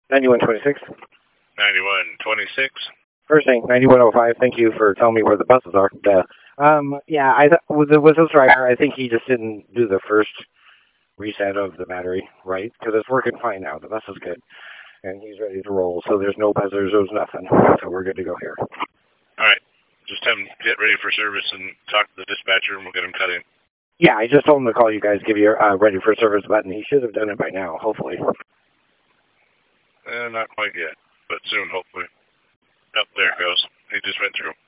9126. 9126. First thing, 9105. Thank you for telling me where the buses are. Yeah, was this driver. I think he just didn't do the first reset of the battery, right? Because it's working fine now. The bus is good. And he's ready to roll, so there's no buzzers, there's nothing. So we're good to go here. All right. Just have him get ready for service and talk to the dispatcher, and we'll get him cut in. Yeah, I just told him to call you guys, give you a ready for service button. He should have done it by now, hopefully. Not quite yet, but soon, hopefully. Oh, there it goes. He just went through.